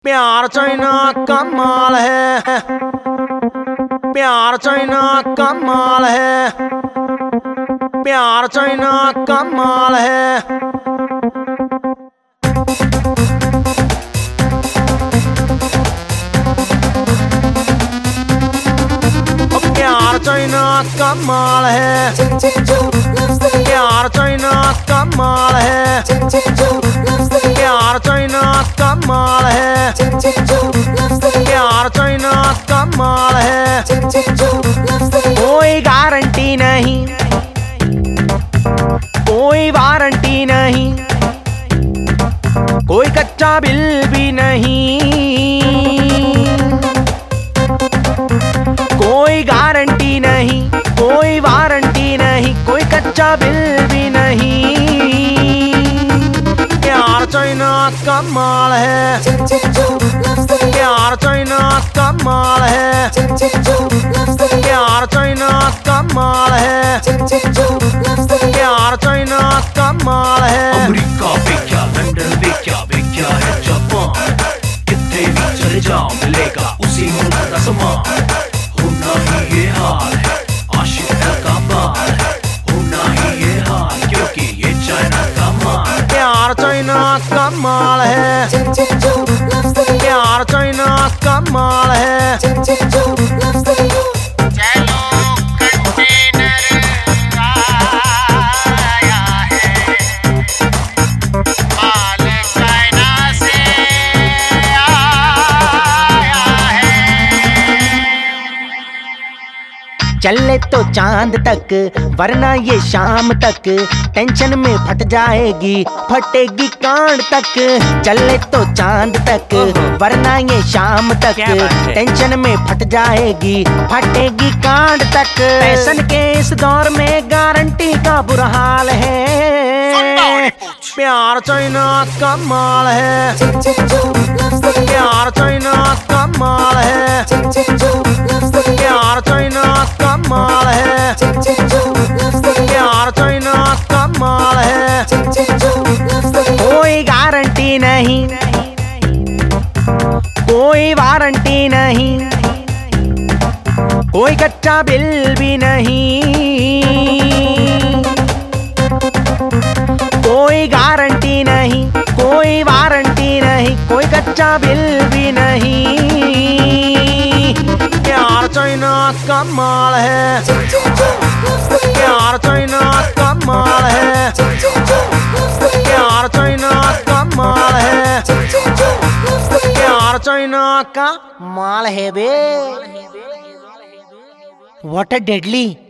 प्यार चाइना का माल है, प्यार चाइना का माल है, प्यार चाइना का माल है। प्यार चाइना का माल है, प्यार चाइना का माल है, प्यार चाइना का माल है, प्यार चाइना का माल है। कोई गारंटी नहीं, कोई वारंटी नहीं, कोई कच्चा बिल भी नहीं, कोई गारंटी नहीं, कोई वारंटी नहीं, कोई कच्चा बिल भी नहीं। प्यार चाइना का माल है, प्यार चाइना का माल है, प्यार चाइना का माल है, प्यार चाइना का माल है। अमेरिका पे क्या, लंदन पे क्या है जापान, कितने भी चले जाओ मिलेगा उसी मुल्क का सामान। होना ही ये हाल है, आशिक दिल का बाल है, होना ही ये हाल क्योंकि ये चाइना का माल। प्यार चाइना का माल है, प्यार चाइना का माल है। चलो कंटेनर आया है, माल चाइना से आया है। चले तो चांद तक वरना ये शाम तक टेंशन में फट जाएगी, फटेगी कांड तक। चले तो चांद तक वरना ये शाम तक टेंशन में फट जाएगी, फटेगी कांड तक। फैशन के इस दौर में गारंटी का बुरा हाल है। प्यार चाइना का माल है, प्यार चाइना का माल है, प्यार चाइना का माल है, प्यार चाइना का माल है। कोई गारंटी नहीं, कोई वारंटी नहीं, कोई कच्चा बिल भी नहीं, कोई गारंटी नहीं, कोई वारंटी नहीं, कोई कच्चा बिल भी नहीं। प्यार चाइना का माल है, प्यार चाइना का माल है, प्यार चाइना का माल है, प्यार चाइना का माल है बे। What a deadly